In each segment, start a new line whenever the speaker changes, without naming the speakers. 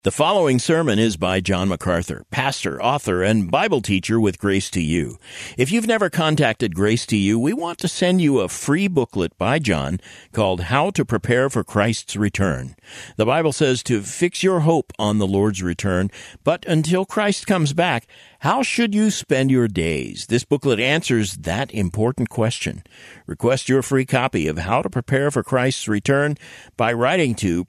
The following sermon is by John MacArthur, pastor, author, and Bible teacher with Grace to You. If you've never contacted Grace to You, we want to send you a free booklet by John called How to Prepare for Christ's Return. The Bible says to fix your hope on the Lord's return, but until Christ comes back, how should you spend your days? This booklet answers that important question. Request your free copy of How to Prepare for Christ's Return by writing to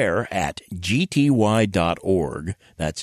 prepare@gty.org. That's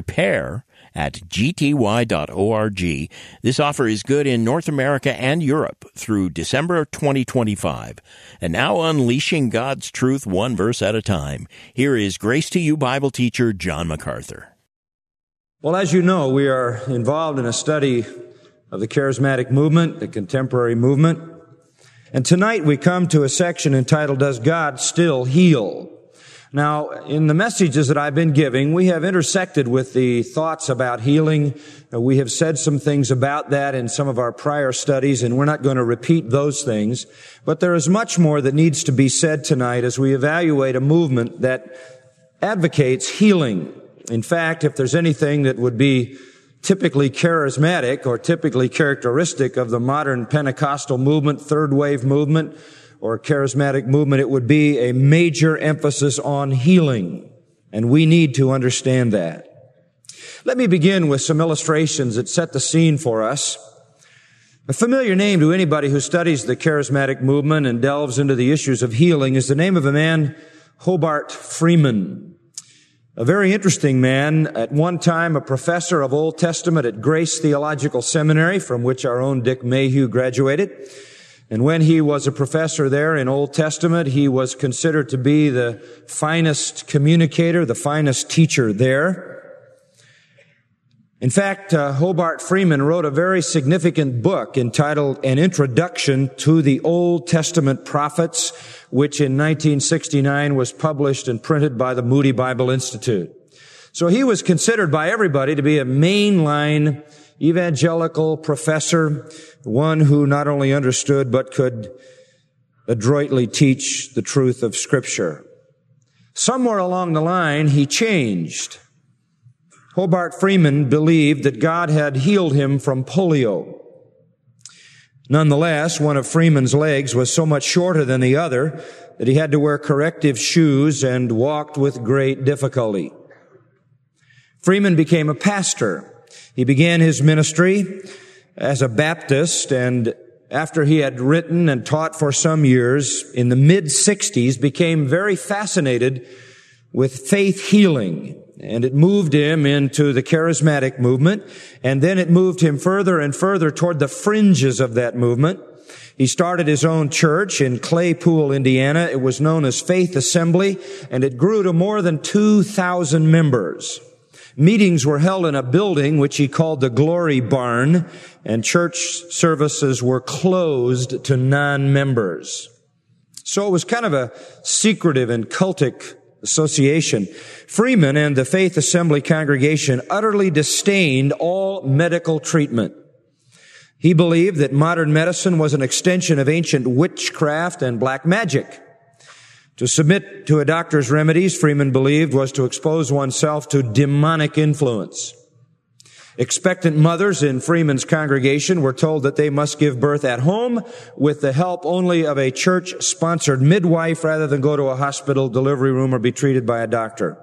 prepare@gty.org. This offer is good in North America and Europe through December 2025. And now unleashing God's truth one verse at a time. Here is Grace to You Bible teacher John MacArthur.
Well, as you know, we are involved in a study of the charismatic movement, the contemporary movement. And tonight we come to a section entitled, Does God Still Heal? Now, in the messages that I've been giving, we have intersected with the thoughts about healing. We have said some things about that in some of our prior studies, and we're not going to repeat those things. But there is much more that needs to be said tonight as we evaluate a movement that advocates healing. In fact, if there's anything that would be typically charismatic or typically characteristic of the modern Pentecostal movement, third wave movement, or charismatic movement, it would be a major emphasis on healing. And we need to understand that. Let me begin with some illustrations that set the scene for us. A familiar name to anybody who studies the charismatic movement and delves into the issues of healing is the name of a man, Hobart Freeman. A very interesting man, at one time a professor of Old Testament at Grace Theological Seminary, from which our own Dick Mayhew graduated. And when he was a professor there in Old Testament, he was considered to be the finest communicator, the finest teacher there. In fact, Hobart Freeman wrote a very significant book entitled An Introduction to the Old Testament Prophets, which in 1969 was published and printed by the Moody Bible Institute. So he was considered by everybody to be a mainline evangelical professor, one who not only understood but could adroitly teach the truth of Scripture. Somewhere along the line, he changed. Hobart Freeman believed that God had healed him from polio. Nonetheless, one of Freeman's legs was so much shorter than the other that he had to wear corrective shoes and walked with great difficulty. Freeman became a pastor. He began his ministry as a Baptist, and after he had written and taught for some years, in the mid-60s, became very fascinated with faith healing. And it moved him into the charismatic movement, and then it moved him further and further toward the fringes of that movement. He started his own church in Claypool, Indiana. It was known as Faith Assembly, and it grew to more than 2,000 members. Meetings were held in a building which he called the Glory Barn, and church services were closed to non-members. So it was kind of a secretive and cultic association. Freeman and the Faith Assembly congregation utterly disdained all medical treatment. He believed that modern medicine was an extension of ancient witchcraft and black magic. To submit to a doctor's remedies, Freeman believed, was to expose oneself to demonic influence. Expectant mothers in Freeman's congregation were told that they must give birth at home with the help only of a church-sponsored midwife rather than go to a hospital delivery room or be treated by a doctor.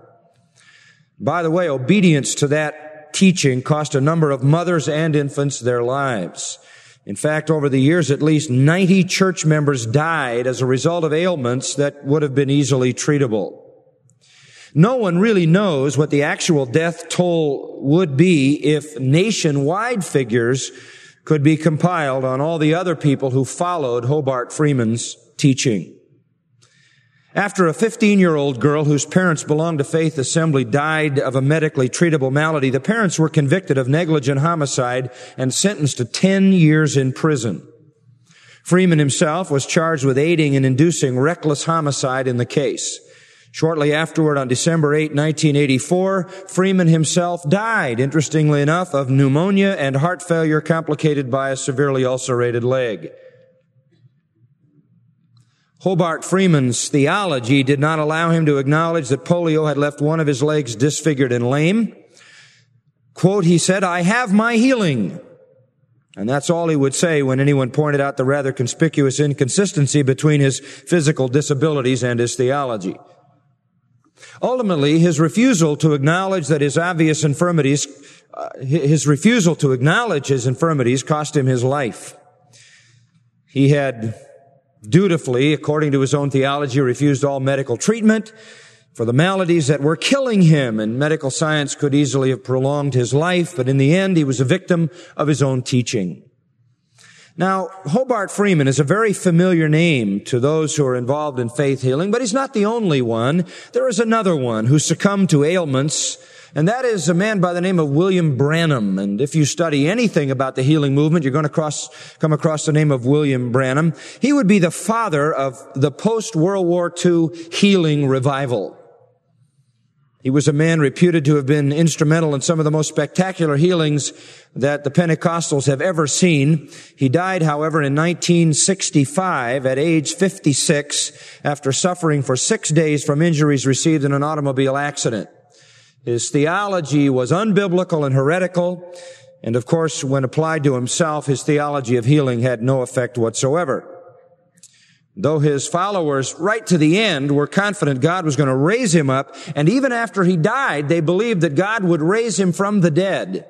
By the way, obedience to that teaching cost a number of mothers and infants their lives. In fact, over the years, at least 90 church members died as a result of ailments that would have been easily treatable. No one really knows what the actual death toll would be if nationwide figures could be compiled on all the other people who followed Hobart Freeman's teaching. After a 15-year-old girl whose parents belonged to Faith Assembly died of a medically treatable malady, the parents were convicted of negligent homicide and sentenced to 10 years in prison. Freeman himself was charged with aiding and inducing reckless homicide in the case. Shortly afterward, on December 8, 1984, Freeman himself died, interestingly enough, of pneumonia and heart failure complicated by a severely ulcerated leg. Hobart Freeman's theology did not allow him to acknowledge that polio had left one of his legs disfigured and lame. Quote, he said, "I have my healing." And that's all he would say when anyone pointed out the rather conspicuous inconsistency between his physical disabilities and his theology. Ultimately, his refusal to acknowledge his infirmities cost him his life. He had dutifully, according to his own theology, refused all medical treatment for the maladies that were killing him, and medical science could easily have prolonged his life, but in the end, he was a victim of his own teaching. Now, Hobart Freeman is a very familiar name to those who are involved in faith healing, but he's not the only one. There is another one who succumbed to ailments, and that is a man by the name of William Branham. And if you study anything about the healing movement, you're going to come across the name of William Branham. He would be the father of the post-World War II healing revival. He was a man reputed to have been instrumental in some of the most spectacular healings that the Pentecostals have ever seen. He died, however, in 1965 at age 56 after suffering for 6 days from injuries received in an automobile accident. His theology was unbiblical and heretical, and of course, when applied to himself, his theology of healing had no effect whatsoever. Though his followers, right to the end, were confident God was going to raise him up, and even after he died, they believed that God would raise him from the dead.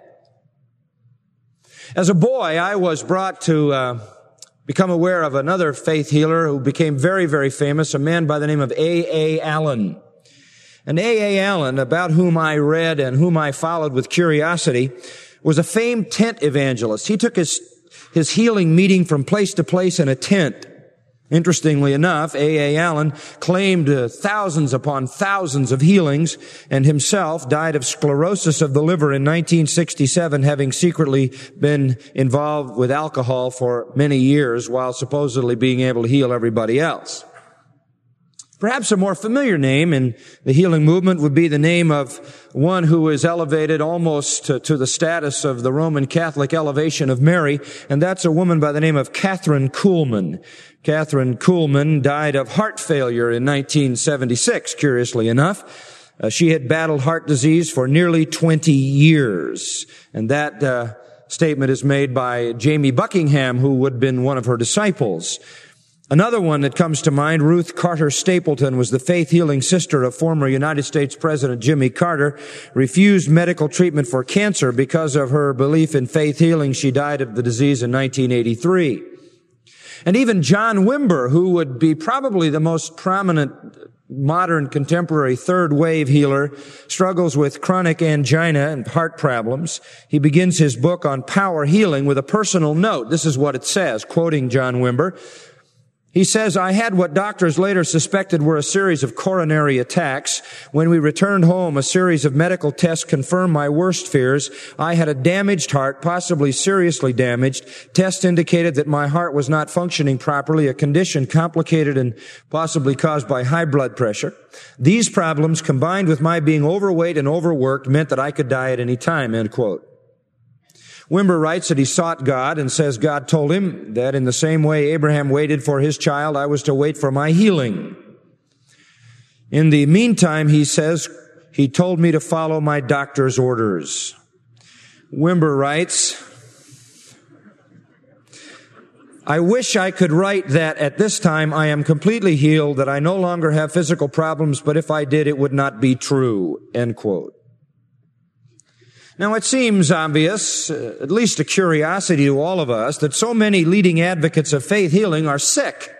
As a boy, I was brought to become aware of another faith healer who became very, very famous, a man by the name of A.A. Allen. And A.A. Allen, about whom I read and whom I followed with curiosity, was a famed tent evangelist. He took his healing meeting from place to place in a tent. Interestingly enough, A.A. Allen claimed thousands upon thousands of healings and himself died of sclerosis of the liver in 1967, having secretly been involved with alcohol for many years while supposedly being able to heal everybody else. Perhaps a more familiar name in the healing movement would be the name of one who is elevated almost to the status of the Roman Catholic elevation of Mary, and that's a woman by the name of Kathryn Kuhlman. Kathryn Kuhlman died of heart failure in 1976, curiously enough. She had battled heart disease for nearly 20 years, and that statement is made by Jamie Buckingham, who would have been one of her disciples. Another one that comes to mind, Ruth Carter Stapleton, was the faith healing sister of former United States President Jimmy Carter, refused medical treatment for cancer because of her belief in faith healing. She died of the disease in 1983. And even John Wimber, who would be probably the most prominent modern contemporary third wave healer, struggles with chronic angina and heart problems. He begins his book on power healing with a personal note. This is what it says, quoting John Wimber. He says, "I had what doctors later suspected were a series of coronary attacks. When we returned home, a series of medical tests confirmed my worst fears. I had a damaged heart, possibly seriously damaged. Tests indicated that my heart was not functioning properly, a condition complicated and possibly caused by high blood pressure. These problems, combined with my being overweight and overworked, meant that I could die at any time," end quote. Wimber writes that he sought God and says God told him that in the same way Abraham waited for his child, I was to wait for my healing. In the meantime, he says, he told me to follow my doctor's orders. Wimber writes, "I wish I could write that at this time I am completely healed, that I no longer have physical problems, but if I did, it would not be true," end quote. Now, it seems obvious, at least a curiosity to all of us, that so many leading advocates of faith healing are sick.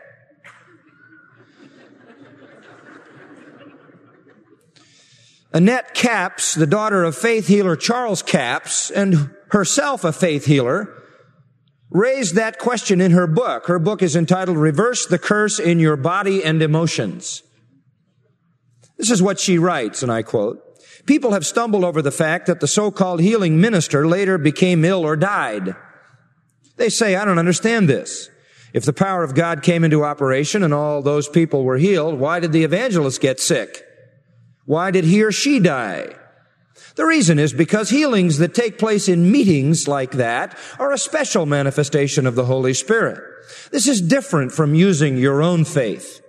Annette Capps, the daughter of faith healer Charles Capps, and herself a faith healer, raised that question in her book. Her book is entitled "Reverse the Curse in Your Body and Emotions." This is what she writes, and I quote, "People have stumbled over the fact that the so-called healing minister later became ill or died. They say, I don't understand this. If the power of God came into operation and all those people were healed, why did the evangelist get sick? Why did he or she die? The reason is because healings that take place in meetings like that are a special manifestation of the Holy Spirit. This is different from using your own faith.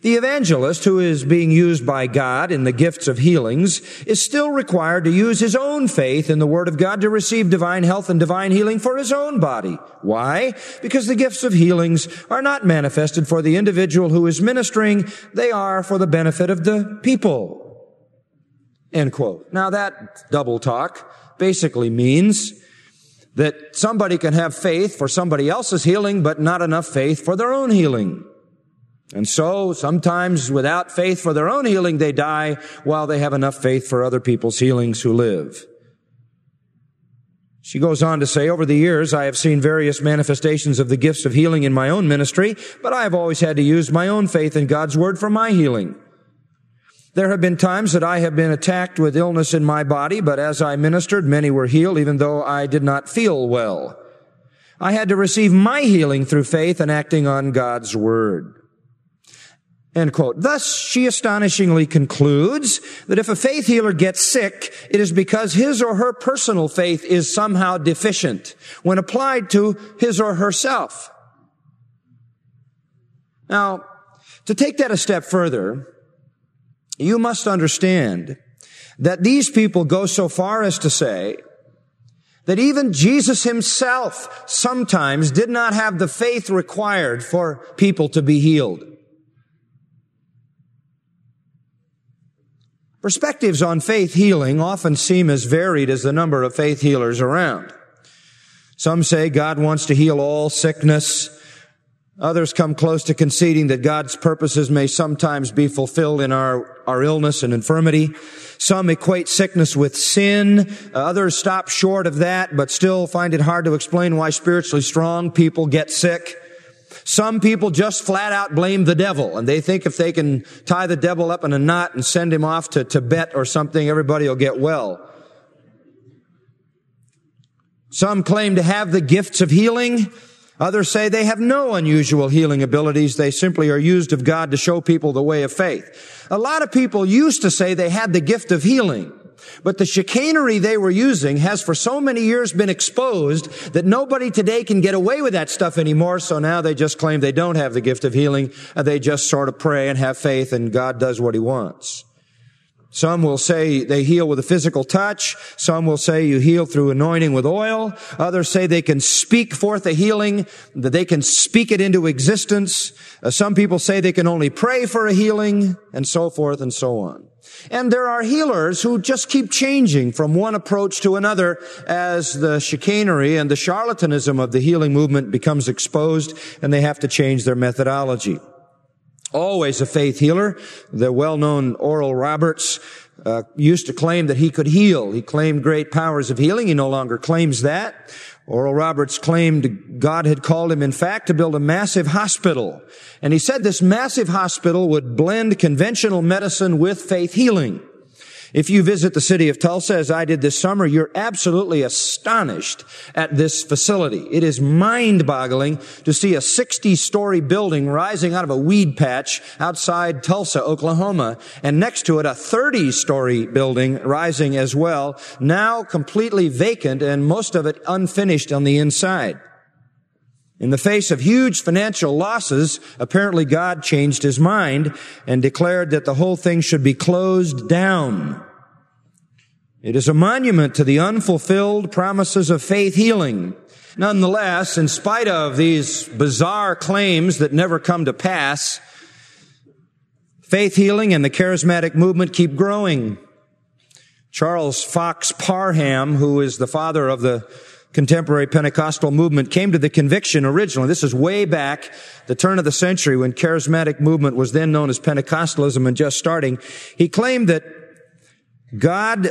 The evangelist, who is being used by God in the gifts of healings, is still required to use his own faith in the Word of God to receive divine health and divine healing for his own body. Why? Because the gifts of healings are not manifested for the individual who is ministering. They are for the benefit of the people. End quote. Now that double talk basically means that somebody can have faith for somebody else's healing, but not enough faith for their own healing. And so, sometimes without faith for their own healing, they die while they have enough faith for other people's healings who live. She goes on to say, over the years, I have seen various manifestations of the gifts of healing in my own ministry, but I have always had to use my own faith in God's Word for my healing. There have been times that I have been attacked with illness in my body, but as I ministered, many were healed, even though I did not feel well. I had to receive my healing through faith and acting on God's Word. End quote. Thus, she astonishingly concludes that if a faith healer gets sick, it is because his or her personal faith is somehow deficient when applied to his or herself. Now, to take that a step further, you must understand that these people go so far as to say that even Jesus himself sometimes did not have the faith required for people to be healed. Perspectives on faith healing often seem as varied as the number of faith healers around. Some say God wants to heal all sickness. Others come close to conceding that God's purposes may sometimes be fulfilled in our illness and infirmity. Some equate sickness with sin. Others stop short of that, but still find it hard to explain why spiritually strong people get sick. Some people just flat out blame the devil, and they think if they can tie the devil up in a knot and send him off to Tibet or something, everybody will get well. Some claim to have the gifts of healing. Others say they have no unusual healing abilities. They simply are used of God to show people the way of faith. A lot of people used to say they had the gift of healing, but the chicanery they were using has for so many years been exposed that nobody today can get away with that stuff anymore. So now they just claim they don't have the gift of healing. They just sort of pray and have faith and God does what he wants. Some will say they heal with a physical touch. Some will say you heal through anointing with oil. Others say they can speak forth a healing, that they can speak it into existence. Some people say they can only pray for a healing, and so forth and so on. And there are healers who just keep changing from one approach to another as the chicanery and the charlatanism of the healing movement becomes exposed, and they have to change their methodology. Always a faith healer. The well-known Oral Roberts used to claim that he could heal. He claimed great powers of healing. He no longer claims that. Oral Roberts claimed God had called him, in fact, to build a massive hospital. And he said this massive hospital would blend conventional medicine with faith healing. If you visit the city of Tulsa, as I did this summer, you're absolutely astonished at this facility. It is mind-boggling to see a 60-story building rising out of a weed patch outside Tulsa, Oklahoma, and next to it a 30-story building rising as well, now completely vacant and most of it unfinished on the inside. In the face of huge financial losses, apparently God changed his mind and declared that the whole thing should be closed down. It is a monument to the unfulfilled promises of faith healing. Nonetheless, in spite of these bizarre claims that never come to pass, faith healing and the charismatic movement keep growing. Charles Fox Parham, who is the father of the contemporary Pentecostal movement, came to the conviction originally. This is way back, the turn of the century, when charismatic movement was then known as Pentecostalism and just starting. He claimed that God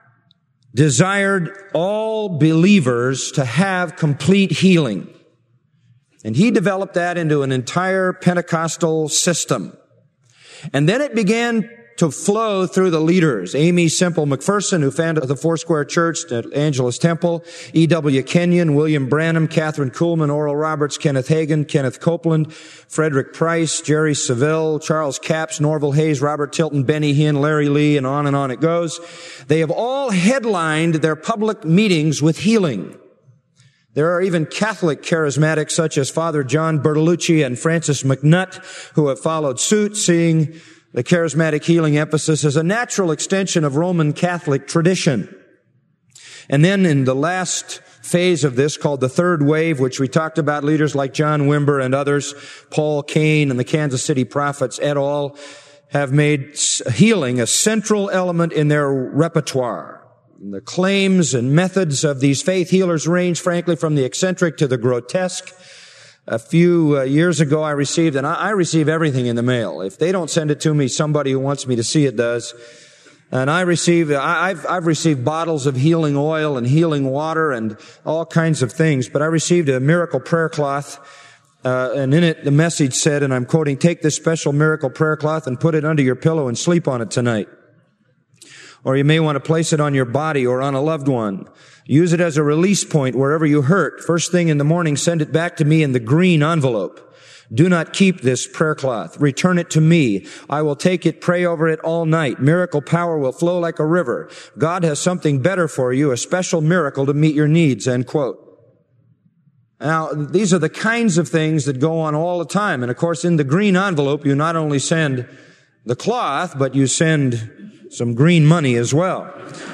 desired all believers to have complete healing. And he developed that into an entire Pentecostal system. And then it began to flow through the leaders. Amy Semple McPherson, who founded the Foursquare Church at Angelus Temple, E.W. Kenyon, William Branham, Catherine Kuhlman, Oral Roberts, Kenneth Hagin, Kenneth Copeland, Frederick Price, Jerry Savelle, Charles Capps, Norval Hayes, Robert Tilton, Benny Hinn, Larry Lee, and on it goes. They have all headlined their public meetings with healing. There are even Catholic charismatics such as Father John Bertolucci and Francis McNutt who have followed suit, seeing the charismatic healing emphasis as a natural extension of Roman Catholic tradition. And then in the last phase of this, called the third wave, which we talked about, leaders like John Wimber and others, Paul Cain and the Kansas City Prophets et al., have made healing a central element in their repertoire. The claims and methods of these faith healers range, frankly, from the eccentric to the grotesque. A few years ago, I received, and I receive everything in the mail. If they don't send it to me, somebody who wants me to see it does. And I've received bottles of healing oil and healing water and all kinds of things. But I received a miracle prayer cloth, and in it the message said, and I'm quoting, "Take this special miracle prayer cloth and put it under your pillow and sleep on it tonight." Or you may want to place it on your body or on a loved one. Use it as a release point wherever you hurt. First thing in the morning, send it back to me in the green envelope. Do not keep this prayer cloth. Return it to me. I will take it, pray over it all night. Miracle power will flow like a river. God has something better for you, a special miracle to meet your needs, end quote. Now, these are the kinds of things that go on all the time. And of course, in the green envelope, you not only send the cloth, but you send some green money as well.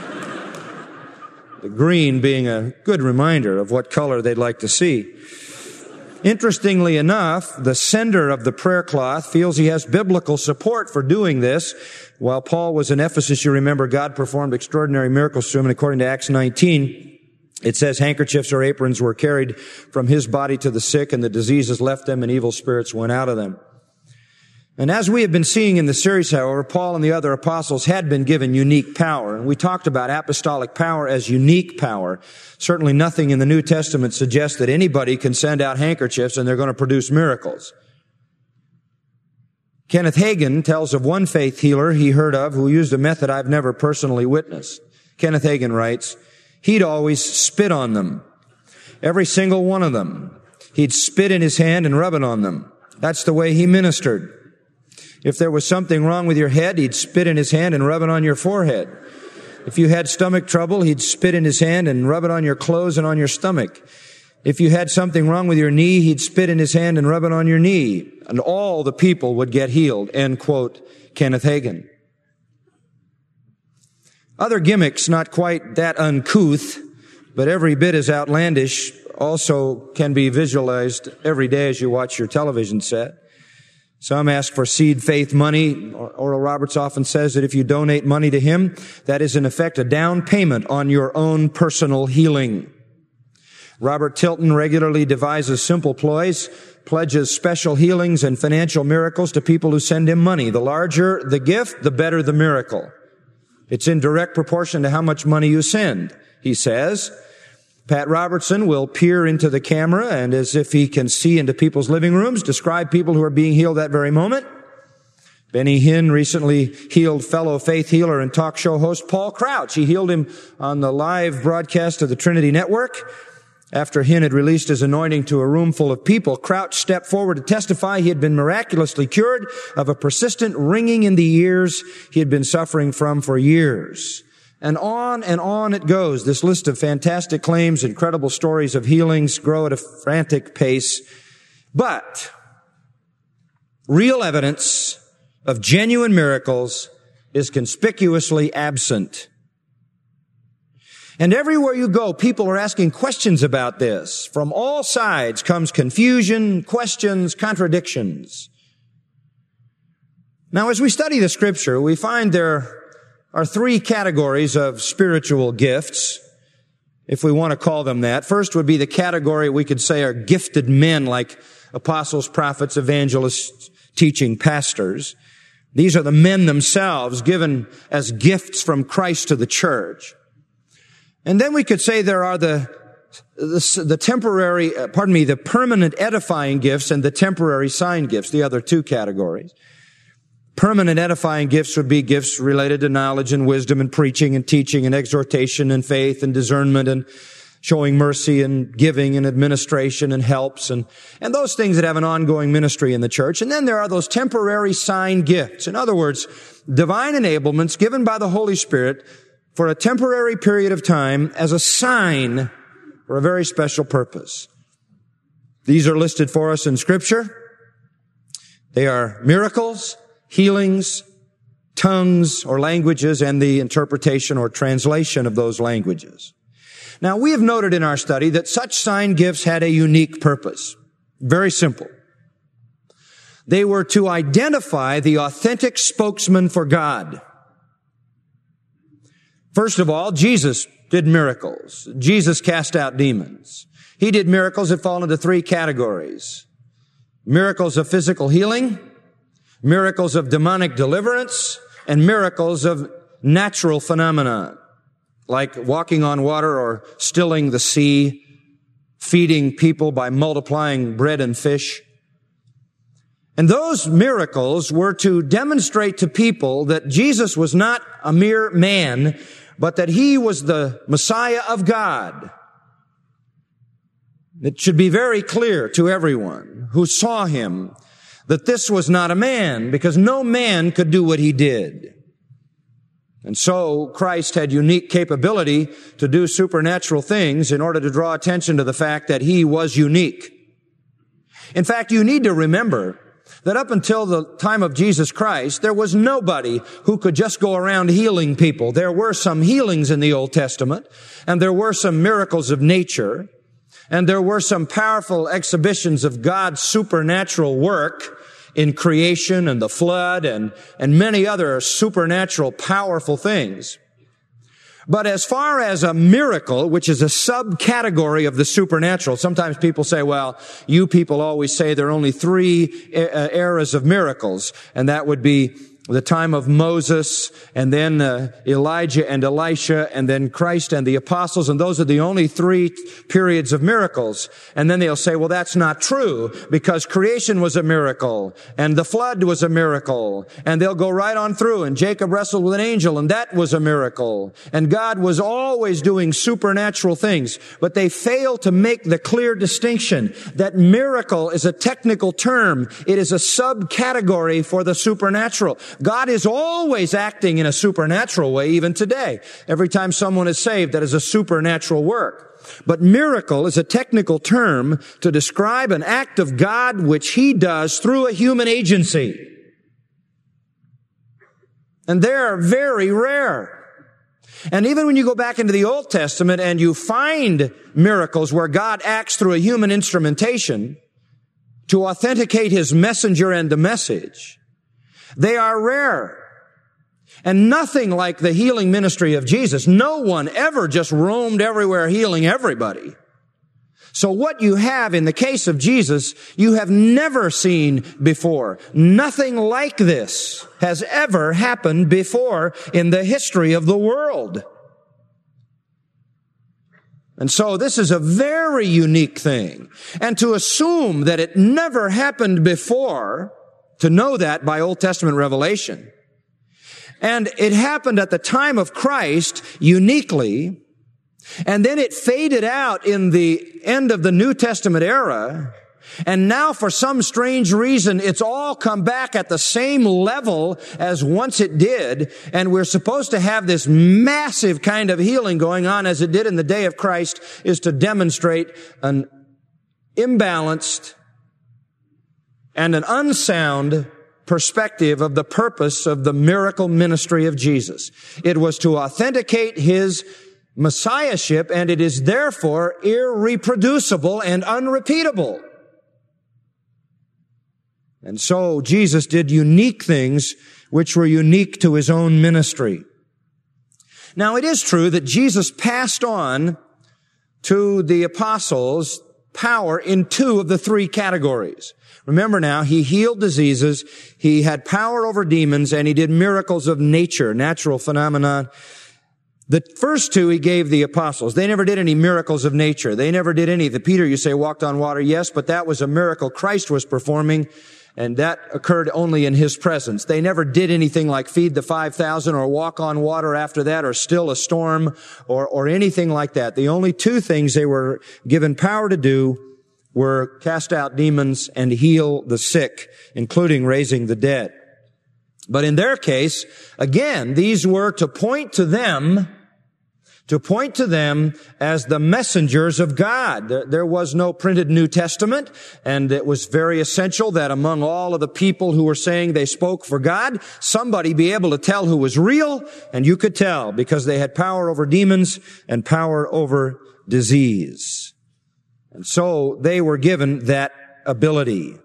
The green being a good reminder of what color they'd like to see. Interestingly enough, the sender of the prayer cloth feels he has biblical support for doing this. While Paul was in Ephesus, you remember, God performed extraordinary miracles to him, and according to Acts 19, it says handkerchiefs or aprons were carried from his body to the sick, and the diseases left them, and evil spirits went out of them. And as we have been seeing in the series, however, Paul and the other apostles had been given unique power. And we talked about apostolic power as unique power. Certainly nothing in the New Testament suggests that anybody can send out handkerchiefs and they're going to produce miracles. Kenneth Hagin tells of one faith healer he heard of who used a method I've never personally witnessed. Kenneth Hagin writes, he'd always spit on them. Every single one of them. He'd spit in his hand and rub it on them. That's the way he ministered. If there was something wrong with your head, he'd spit in his hand and rub it on your forehead. If you had stomach trouble, he'd spit in his hand and rub it on your clothes and on your stomach. If you had something wrong with your knee, he'd spit in his hand and rub it on your knee. And all the people would get healed. End quote, Kenneth Hagin. Other gimmicks, not quite that uncouth, but every bit as outlandish, also can be visualized every day as you watch your television set. Some ask for seed faith money. Oral Roberts often says that if you donate money to him, that is in effect a down payment on your own personal healing. Robert Tilton regularly devises simple ploys, pledges special healings and financial miracles to people who send him money. The larger the gift, the better the miracle. It's in direct proportion to how much money you send, he says. Pat Robertson will peer into the camera and, as if he can see into people's living rooms, describe people who are being healed that very moment. Benny Hinn recently healed fellow faith healer and talk show host Paul Crouch. He healed him on the live broadcast of the Trinity Network. After Hinn had released his anointing to a room full of people, Crouch stepped forward to testify he had been miraculously cured of a persistent ringing in the ears he had been suffering from for years. And on it goes. This list of fantastic claims, incredible stories of healings grow at a frantic pace. But real evidence of genuine miracles is conspicuously absent. And everywhere you go, people are asking questions about this. From all sides comes confusion, questions, contradictions. Now, as we study the Scripture, we find there are three categories of spiritual gifts, if we want to call them that. First would be the category we could say are gifted men like apostles, prophets, evangelists, teaching pastors. These are the men themselves given as gifts from Christ to the church. And then we could say there are the permanent edifying gifts and the temporary sign gifts, the other two categories. Permanent edifying gifts would be gifts related to knowledge and wisdom and preaching and teaching and exhortation and faith and discernment and showing mercy and giving and administration and helps and those things that have an ongoing ministry in the church. And then there are those temporary sign gifts. In other words, divine enablements given by the Holy Spirit for a temporary period of time as a sign for a very special purpose. These are listed for us in Scripture. They are miracles, healings, tongues or languages, and the interpretation or translation of those languages. Now, we have noted in our study that such sign gifts had a unique purpose. Very simple. They were to identify the authentic spokesman for God. First of all, Jesus did miracles. Jesus cast out demons. He did miracles that fall into three categories. Miracles of physical healing, miracles of demonic deliverance, and miracles of natural phenomena, like walking on water or stilling the sea, feeding people by multiplying bread and fish. And those miracles were to demonstrate to people that Jesus was not a mere man, but that He was the Messiah of God. It should be very clear to everyone who saw Him that this was not a man, because no man could do what He did. And so Christ had unique capability to do supernatural things in order to draw attention to the fact that He was unique. In fact, you need to remember that up until the time of Jesus Christ, there was nobody who could just go around healing people. There were some healings in the Old Testament, and there were some miracles of nature, and there were some powerful exhibitions of God's supernatural work in creation and the flood and many other supernatural powerful things. But as far as a miracle, which is a subcategory of the supernatural, sometimes people say, well, you people always say there are only three eras of miracles, and that would be the time of Moses, and then Elijah and Elisha, and then Christ and the apostles, and those are the only three periods of miracles. And then they'll say, well, that's not true, because creation was a miracle, and the flood was a miracle, and they'll go right on through, and Jacob wrestled with an angel, and that was a miracle, and God was always doing supernatural things. But they fail to make the clear distinction that miracle is a technical term. It is a subcategory for the supernatural. God is always acting in a supernatural way, even today. Every time someone is saved, that is a supernatural work. But miracle is a technical term to describe an act of God which He does through a human agency. And they are very rare. And even when you go back into the Old Testament and you find miracles where God acts through a human instrumentation to authenticate His messenger and the message, they are rare. And nothing like the healing ministry of Jesus. No one ever just roamed everywhere healing everybody. So what you have in the case of Jesus, you have never seen before. Nothing like this has ever happened before in the history of the world. And so this is a very unique thing. And to assume that it never happened before, to know that by Old Testament revelation. And it happened at the time of Christ uniquely, and then it faded out in the end of the New Testament era, and now for some strange reason it's all come back at the same level as once it did, and we're supposed to have this massive kind of healing going on as it did in the day of Christ, is to demonstrate an imbalanced and an unsound perspective of the purpose of the miracle ministry of Jesus. It was to authenticate His messiahship, and it is therefore irreproducible and unrepeatable. And so Jesus did unique things which were unique to His own ministry. Now, it is true that Jesus passed on to the apostles power in two of the three categories. Remember now, He healed diseases, He had power over demons, and He did miracles of nature, natural phenomena. The first two He gave the apostles. They never did any miracles of nature. They never did any. The Peter, you say, walked on water. Yes, but that was a miracle Christ was performing, and that occurred only in His presence. They never did anything like feed the 5,000 or walk on water after that or still a storm or anything like that. The only two things they were given power to do were cast out demons and heal the sick, including raising the dead. But in their case, again, these were to point to them to point to them as the messengers of God. There was no printed New Testament, and it was very essential that among all of the people who were saying they spoke for God, somebody be able to tell who was real, and you could tell because they had power over demons and power over disease. And so they were given that ability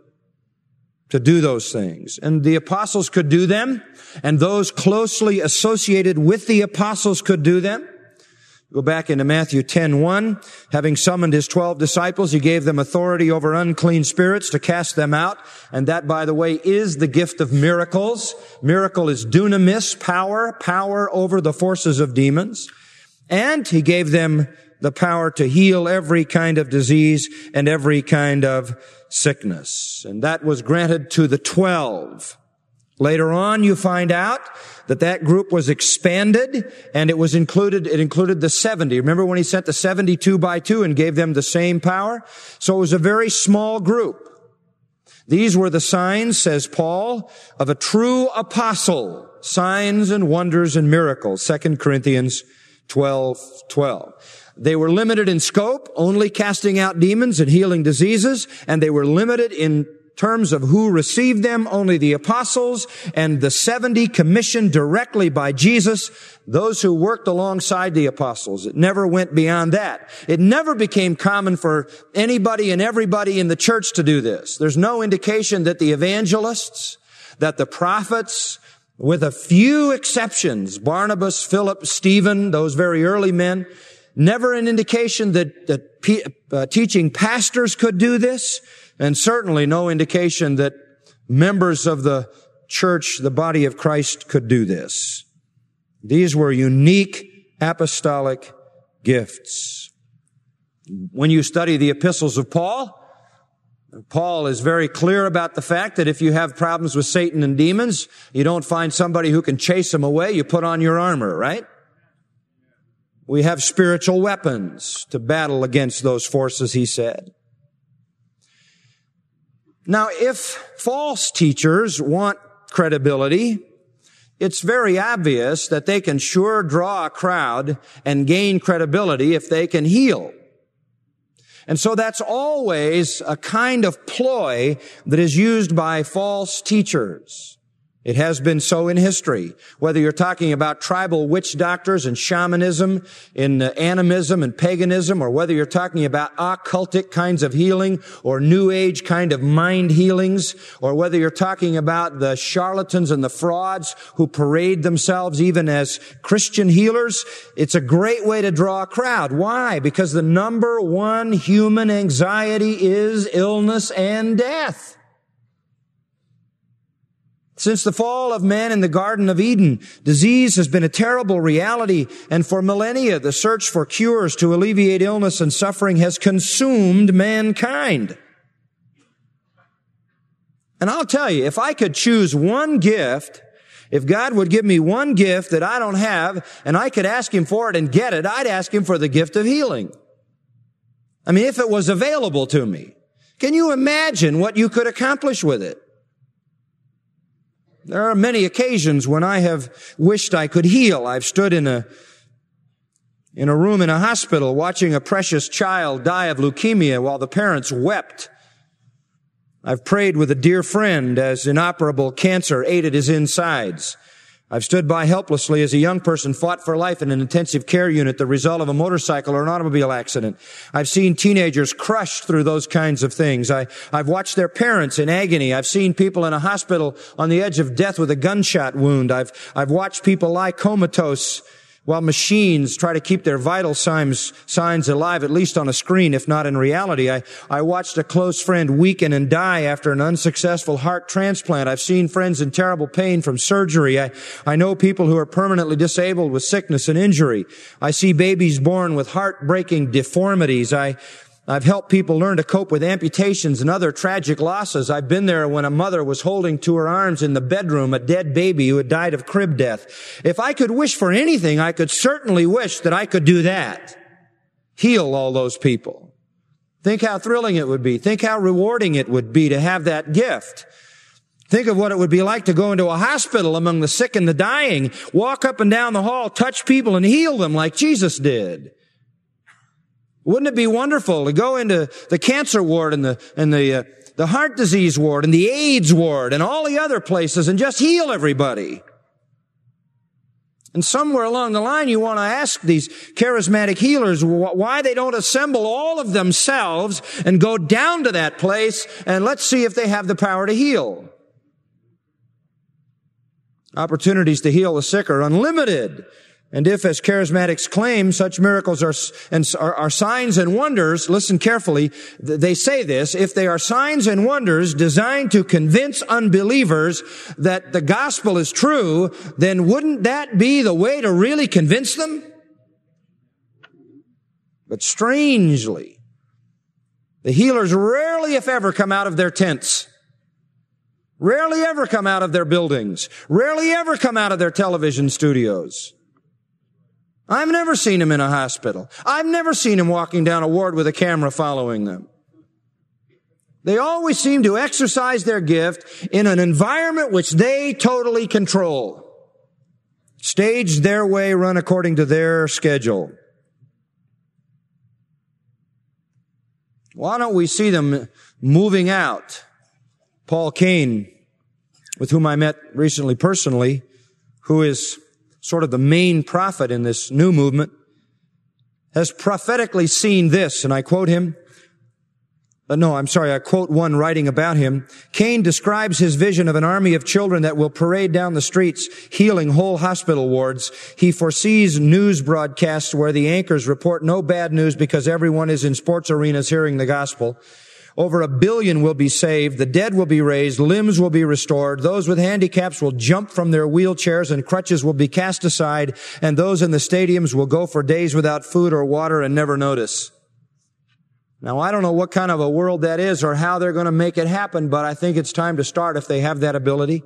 to do those things. And the apostles could do them, and those closely associated with the apostles could do them. Go back into Matthew 10:1. Having summoned his 12 disciples, he gave them authority over unclean spirits to cast them out. And that, by the way, is the gift of miracles. Miracle is dunamis, power over the forces of demons. And he gave them the power to heal every kind of disease and every kind of sickness. And that was granted to the 12. Later on, you find out that group was expanded, and it included the 70. Remember when he sent the 72 by 2 and gave them the same power? So it was a very small group. These were the signs, says Paul, of a true apostle. Signs and wonders and miracles. 2 Corinthians 12:12. They were limited in scope, only casting out demons and healing diseases, and they were limited in terms of who received them, only the apostles and the 70 commissioned directly by Jesus, those who worked alongside the apostles. It never went beyond that. It never became common for anybody and everybody in the church to do this. There's no indication that the evangelists, that the prophets, with a few exceptions, Barnabas, Philip, Stephen, those very early men, never an indication that teaching pastors could do this, and certainly no indication that members of the church, the body of Christ, could do this. These were unique apostolic gifts. When you study the epistles of Paul is very clear about the fact that if you have problems with Satan and demons, you don't find somebody who can chase them away, you put on your armor, right? We have spiritual weapons to battle against those forces, he said. Now, if false teachers want credibility, it's very obvious that they can sure draw a crowd and gain credibility if they can heal. And so that's always a kind of ploy that is used by false teachers. It has been so in history. Whether you're talking about tribal witch doctors and shamanism, in animism and paganism, or whether you're talking about occultic kinds of healing or New Age kind of mind healings, or whether you're talking about the charlatans and the frauds who parade themselves even as Christian healers, it's a great way to draw a crowd. Why? Because the number one human anxiety is illness and death. Since the fall of man in the Garden of Eden, disease has been a terrible reality, and for millennia, the search for cures to alleviate illness and suffering has consumed mankind. And I'll tell you, if I could choose one gift, if God would give me one gift that I don't have, and I could ask Him for it and get it, I'd ask Him for the gift of healing. I mean, if it was available to me. Can you imagine what you could accomplish with it? There are many occasions when I have wished I could heal. I've stood in a room in a hospital watching a precious child die of leukemia while the parents wept. I've prayed with a dear friend as inoperable cancer ate at his insides. I've stood by helplessly as a young person fought for life in an intensive care unit, the result of a motorcycle or an automobile accident. I've seen teenagers crushed through those kinds of things. I've watched their parents in agony. I've seen people in a hospital on the edge of death with a gunshot wound. I've watched people lie comatose while machines try to keep their vital signs alive, at least on a screen, if not in reality. I watched a close friend weaken and die after an unsuccessful heart transplant. I've seen friends in terrible pain from surgery. I know people who are permanently disabled with sickness and injury. I see babies born with heartbreaking deformities. I've helped people learn to cope with amputations and other tragic losses. I've been there when a mother was holding to her arms in the bedroom a dead baby who had died of crib death. If I could wish for anything, I could certainly wish that I could do that. Heal all those people. Think how thrilling it would be. Think how rewarding it would be to have that gift. Think of what it would be like to go into a hospital among the sick and the dying, walk up and down the hall, touch people and heal them like Jesus did. Wouldn't it be wonderful to go into the cancer ward and the heart disease ward and the AIDS ward and all the other places and just heal everybody? And somewhere along the line, you want to ask these charismatic healers why they don't assemble all of themselves and go down to that place and let's see if they have the power to heal. Opportunities to heal the sick are unlimited. And if, as charismatics claim, such miracles are signs and wonders, listen carefully, they say this, if they are signs and wonders designed to convince unbelievers that the gospel is true, then wouldn't that be the way to really convince them? But strangely, the healers rarely, if ever, come out of their tents. Rarely ever come out of their buildings. Rarely ever come out of their television studios. I've never seen him in a hospital. I've never seen him walking down a ward with a camera following them. They always seem to exercise their gift in an environment which they totally control. Stage their way, run according to their schedule. Why don't we see them moving out? Paul Cain, with whom I met recently personally, who is sort of the main prophet in this new movement, has prophetically seen this, and I quote him. I quote one writing about him. Cain describes his vision of an army of children that will parade down the streets, healing whole hospital wards. He foresees news broadcasts where the anchors report no bad news because everyone is in sports arenas hearing the gospel. Over 1 billion will be saved. The dead will be raised. Limbs will be restored. Those with handicaps will jump from their wheelchairs and crutches will be cast aside. And those in the stadiums will go for days without food or water and never notice. Now, I don't know what kind of a world that is or how they're going to make it happen, but I think it's time to start if they have that ability.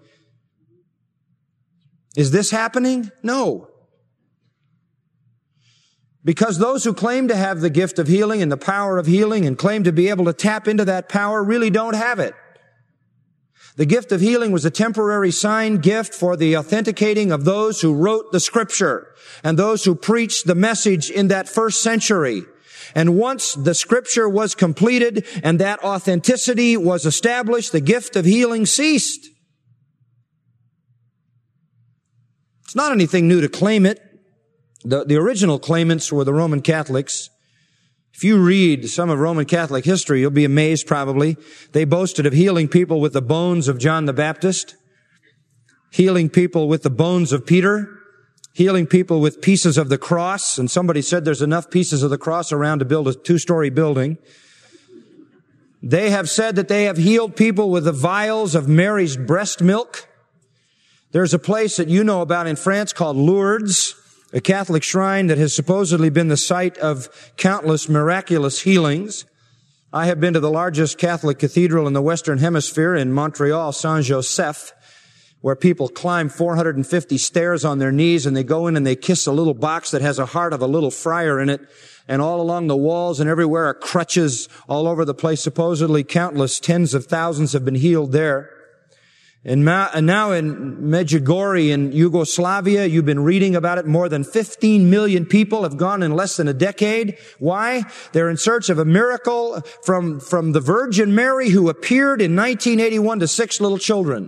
Is this happening? No. Because those who claim to have the gift of healing and the power of healing and claim to be able to tap into that power really don't have it. The gift of healing was a temporary sign gift for the authenticating of those who wrote the scripture and those who preached the message in that first century. And once the scripture was completed and that authenticity was established, the gift of healing ceased. It's not anything new to claim it. The original claimants were the Roman Catholics. If you read some of Roman Catholic history, you'll be amazed probably. They boasted of healing people with the bones of John the Baptist, healing people with the bones of Peter, healing people with pieces of the cross. And somebody said there's enough pieces of the cross around to build a 2-story building. They have said that they have healed people with the vials of Mary's breast milk. There's a place that you know about in France called Lourdes, a Catholic shrine that has supposedly been the site of countless miraculous healings. I have been to the largest Catholic cathedral in the Western Hemisphere in Montreal, Saint-Joseph, where people climb 450 stairs on their knees and they go in and they kiss a little box that has a heart of a little friar in it. And all along the walls and everywhere are crutches all over the place. Supposedly countless tens of thousands have been healed there. And now in Medjugorje in Yugoslavia, you've been reading about it. More than 15 million people have gone in less than a decade. Why? They're in search of a miracle from the Virgin Mary who appeared in 1981 to 6 little children.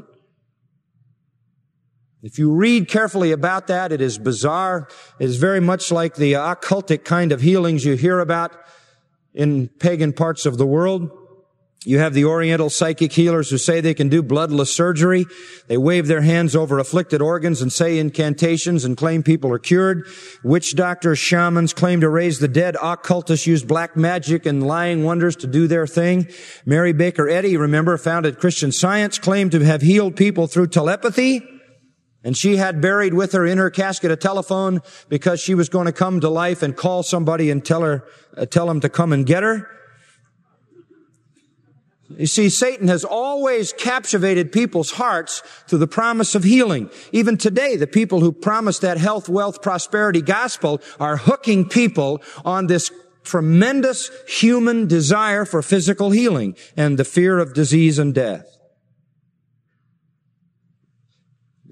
If you read carefully about that, it is bizarre. It is very much like the occultic kind of healings you hear about in pagan parts of the world. You have the Oriental psychic healers who say they can do bloodless surgery. They wave their hands over afflicted organs and say incantations and claim people are cured. Witch doctors, shamans claim to raise the dead. Occultists use black magic and lying wonders to do their thing. Mary Baker Eddy, remember, founded Christian Science, claimed to have healed people through telepathy. And she had buried with her in her casket a telephone because she was going to come to life and call somebody and tell them to come and get her. You see, Satan has always captivated people's hearts through the promise of healing. Even today, the people who promise that health, wealth, prosperity gospel are hooking people on this tremendous human desire for physical healing and the fear of disease and death.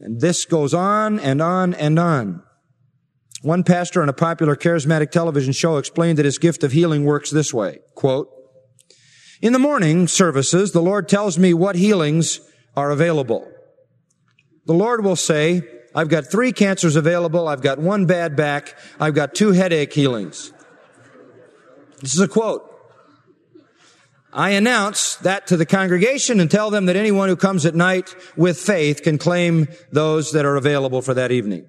And this goes on and on and on. One pastor on a popular charismatic television show explained that his gift of healing works this way, quote, "In the morning services, the Lord tells me what healings are available. The Lord will say, I've got 3 cancers available, I've got 1 bad back, I've got 2 headache healings." This is a quote. "I announce that to the congregation and tell them that anyone who comes at night with faith can claim those that are available for that evening."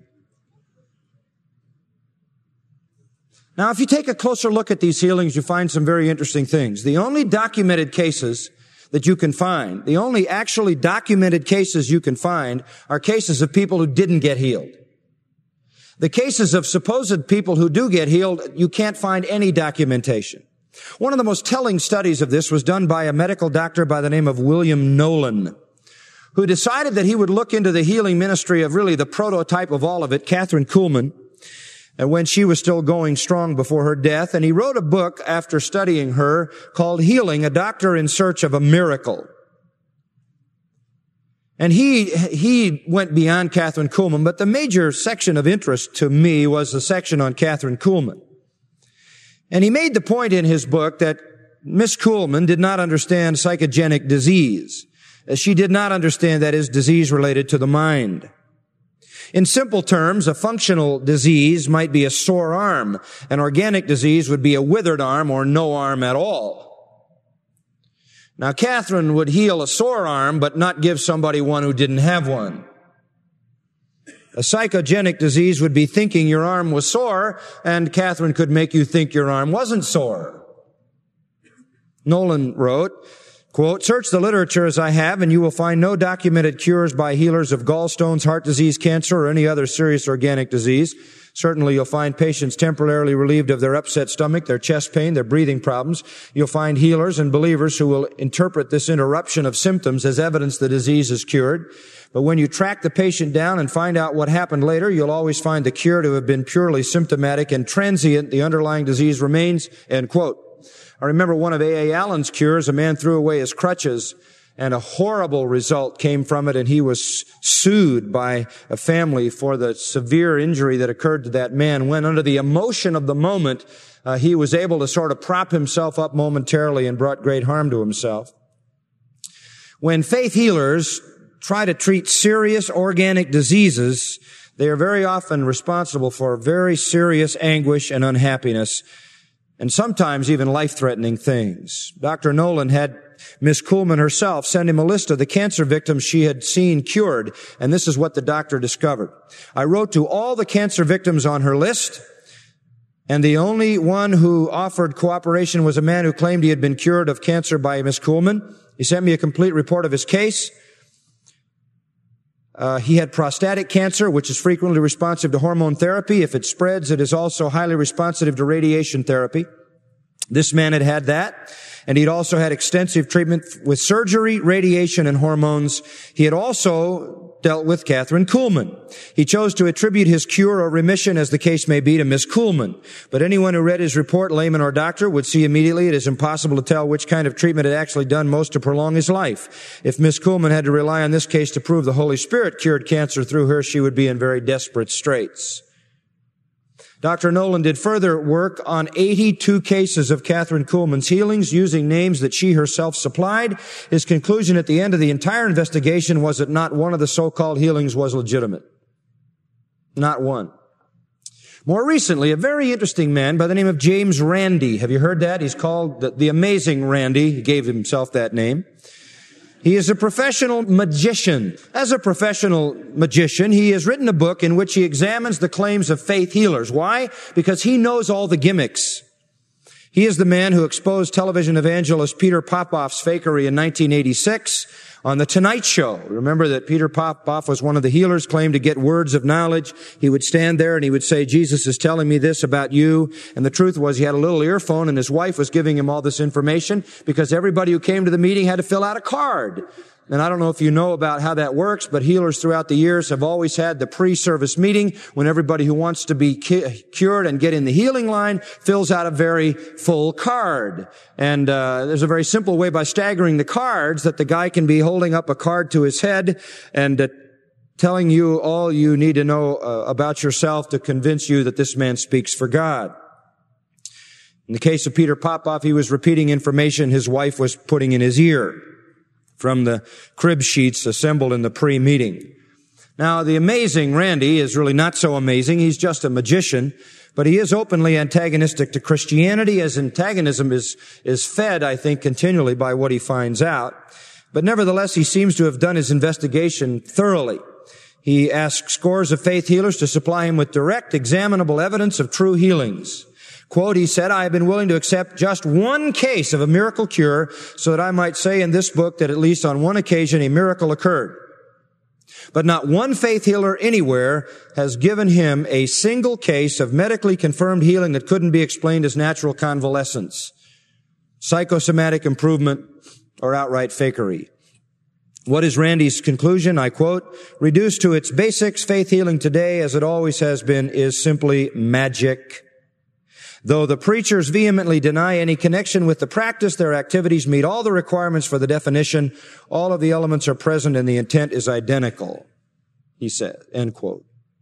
Now, if you take a closer look at these healings, you find some very interesting things. The only documented cases that you can find, the only actually documented cases you can find, are cases of people who didn't get healed. The cases of supposed people who do get healed, you can't find any documentation. One of the most telling studies of this was done by a medical doctor by the name of William Nolan, who decided that he would look into the healing ministry of really the prototype of all of it, Kathryn Kuhlman, when she was still going strong before her death. And he wrote a book after studying her called Healing, a Doctor in Search of a Miracle. And he went beyond Kathryn Kuhlman, but the major section of interest to me was the section on Kathryn Kuhlman. And he made the point in his book that Miss Kuhlman did not understand psychogenic disease. She did not understand, that is, disease related to the mind. In simple terms, a functional disease might be a sore arm. An organic disease would be a withered arm or no arm at all. Now, Kathryn would heal a sore arm, but not give somebody one who didn't have one. A psychogenic disease would be thinking your arm was sore, and Kathryn could make you think your arm wasn't sore. Nolan wrote, quote, "Search the literature as I have, and you will find no documented cures by healers of gallstones, heart disease, cancer, or any other serious organic disease. Certainly you'll find patients temporarily relieved of their upset stomach, their chest pain, their breathing problems. You'll find healers and believers who will interpret this interruption of symptoms as evidence the disease is cured. But when you track the patient down and find out what happened later, you'll always find the cure to have been purely symptomatic and transient. The underlying disease remains," end quote. I remember one of A.A. Allen's cures. A man threw away his crutches, and a horrible result came from it, and he was sued by a family for the severe injury that occurred to that man, when under the emotion of the moment, he was able to sort of prop himself up momentarily and brought great harm to himself. When faith healers try to treat serious organic diseases, they are very often responsible for very serious anguish and unhappiness, and sometimes even life-threatening things. Dr. Nolan had Miss Kuhlman herself send him a list of the cancer victims she had seen cured, and this is what the doctor discovered. "I wrote to all the cancer victims on her list, and the only one who offered cooperation was a man who claimed he had been cured of cancer by Miss Kuhlman. He sent me a complete report of his case. He had prostatic cancer, which is frequently responsive to hormone therapy. If it spreads, it is also highly responsive to radiation therapy. This man had had that, and he'd also had extensive treatment with surgery, radiation, and hormones. He had also dealt with Kathryn Kuhlman. He chose to attribute his cure or remission, as the case may be, to Miss Kuhlman. But anyone who read his report, layman or doctor, would see immediately it is impossible to tell which kind of treatment had actually done most to prolong his life. If Miss Kuhlman had to rely on this case to prove the Holy Spirit cured cancer through her, she would be in very desperate straits." Dr. Nolan did further work on 82 cases of Kathryn Kuhlman's healings using names that she herself supplied. His conclusion at the end of the entire investigation was that not one of the so-called healings was legitimate. Not one. More recently, a very interesting man by the name of James Randi. Have you heard that? He's called the Amazing Randi. He gave himself that name. He is a professional magician. As a professional magician, he has written a book in which he examines the claims of faith healers. Why? Because he knows all the gimmicks. He is the man who exposed television evangelist Peter Popoff's fakery in 1986 on The Tonight Show. Remember that Peter Popoff was one of the healers, claimed to get words of knowledge. He would stand there and he would say, "Jesus is telling me this about you." And the truth was he had a little earphone and his wife was giving him all this information because everybody who came to the meeting had to fill out a card. And I don't know if you know about how that works, but healers throughout the years have always had the pre-service meeting when everybody who wants to be cured and get in the healing line fills out a very full card. And there's a very simple way by staggering the cards that the guy can be holding up a card to his head and telling you all you need to know about yourself to convince you that this man speaks for God. In the case of Peter Popoff, he was repeating information his wife was putting in his ear from the crib sheets assembled in the pre-meeting. Now, the amazing Randy is really not so amazing. He's just a magician, but he is openly antagonistic to Christianity, as antagonism is fed, I think, continually by what he finds out. But nevertheless, he seems to have done his investigation thoroughly. He asked scores of faith healers to supply him with direct, examinable evidence of true healings. Quote, he said, I have been willing to accept just one case of a miracle cure so that I might say in this book that at least on one occasion a miracle occurred. But not one faith healer anywhere has given him a single case of medically confirmed healing that couldn't be explained as natural convalescence, psychosomatic improvement, or outright fakery. What is Randy's conclusion? I quote, reduced to its basics, faith healing today, as it always has been, is simply magic. Though the preachers vehemently deny any connection with the practice, their activities meet all the requirements for the definition. All of the elements are present and the intent is identical, he said, end quote.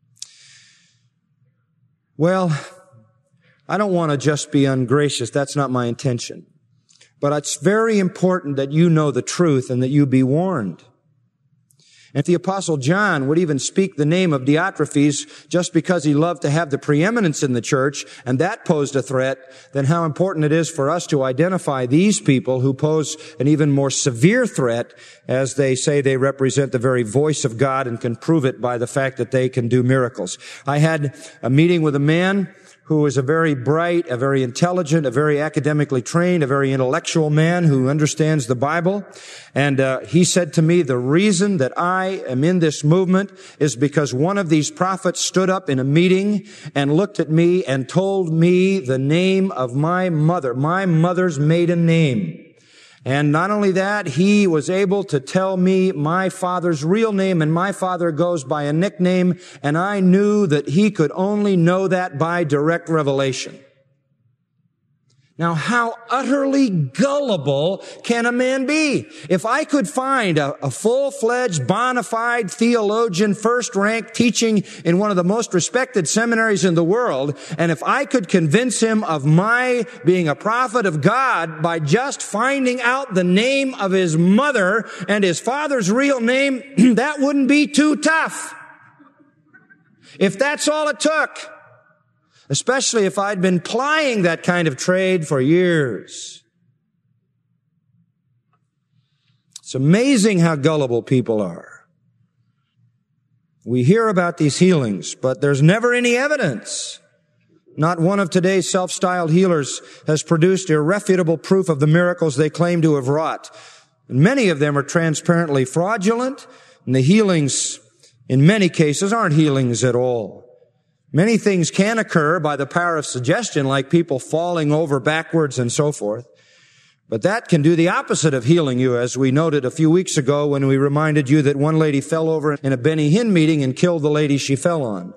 Well, I don't want to just be ungracious. That's not my intention. But it's very important that you know the truth and that you be warned. And if the Apostle John would even speak the name of Diotrephes just because he loved to have the preeminence in the church, and that posed a threat, then how important it is for us to identify these people who pose an even more severe threat, as they say they represent the very voice of God and can prove it by the fact that they can do miracles. I had a meeting with a man who is a very bright, a very intelligent, a very academically trained, a very intellectual man who understands the Bible. And he said to me, the reason that I am in this movement is because one of these prophets stood up in a meeting and looked at me and told me the name of my mother's maiden name. And not only that, he was able to tell me my father's real name, and my father goes by a nickname, and I knew that he could only know that by direct revelation. Now, how utterly gullible can a man be? If I could find a full-fledged, bona fide theologian, first-rank, teaching in one of the most respected seminaries in the world, and if I could convince him of my being a prophet of God by just finding out the name of his mother and his father's real name, that wouldn't be too tough. If that's all it took. Especially if I'd been plying that kind of trade for years. It's amazing how gullible people are. We hear about these healings, but there's never any evidence. Not one of today's self-styled healers has produced irrefutable proof of the miracles they claim to have wrought. And many of them are transparently fraudulent, and the healings, in many cases, aren't healings at all. Many things can occur by the power of suggestion, like people falling over backwards and so forth. But that can do the opposite of healing you, as we noted a few weeks ago when we reminded you that one lady fell over in a Benny Hinn meeting and killed the lady she fell on.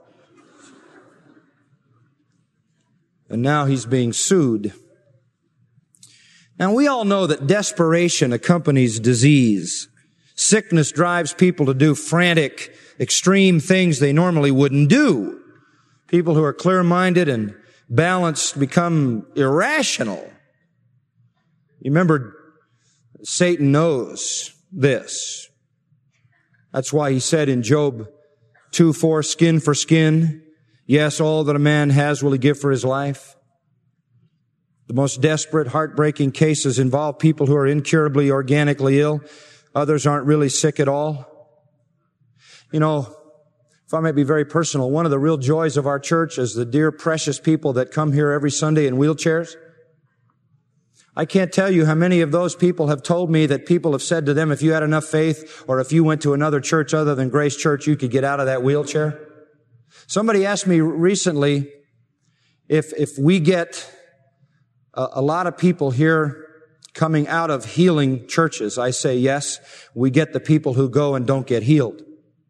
And now he's being sued. Now, we all know that desperation accompanies disease. Sickness drives people to do frantic, extreme things they normally wouldn't do. People who are clear-minded and balanced become irrational. You remember, Satan knows this. That's why he said in Job 2:4, skin for skin. Yes, all that a man has will he give for his life. The most desperate, heartbreaking cases involve people who are incurably organically ill. Others aren't really sick at all. You know, if I may be very personal, one of the real joys of our church is the dear, precious people that come here every Sunday in wheelchairs. I can't tell you how many of those people have told me that people have said to them, if you had enough faith, or if you went to another church other than Grace Church, you could get out of that wheelchair. Somebody asked me recently if we get a lot of people here coming out of healing churches. I say yes, we get the people who go and don't get healed.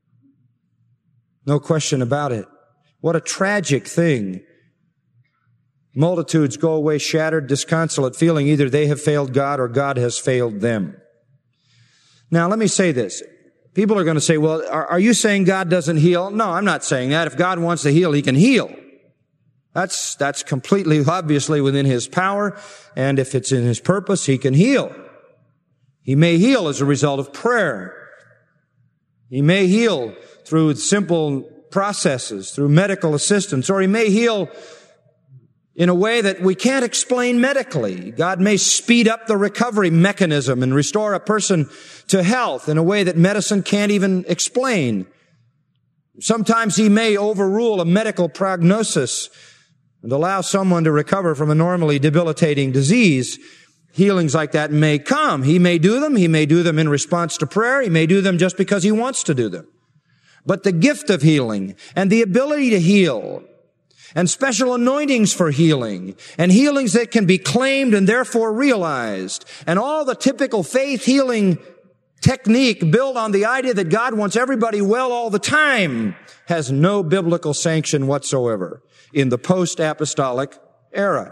No question about it. What a tragic thing. Multitudes go away shattered, disconsolate, feeling either they have failed God or God has failed them. Now, let me say this. People are going to say, well, are you saying God doesn't heal? No, I'm not saying that. If God wants to heal, He can heal. That's completely, obviously within His power. And if it's in His purpose, He can heal. He may heal as a result of prayer. He may heal through simple processes, through medical assistance, or He may heal in a way that we can't explain medically. God may speed up the recovery mechanism and restore a person to health in a way that medicine can't even explain. Sometimes He may overrule a medical prognosis and allow someone to recover from a normally debilitating disease. Healings like that may come. He may do them. He may do them in response to prayer. He may do them just because He wants to do them. But the gift of healing and the ability to heal and special anointings for healing, and healings that can be claimed and therefore realized, and all the typical faith healing technique built on the idea that God wants everybody well all the time, has no biblical sanction whatsoever in the post-apostolic era.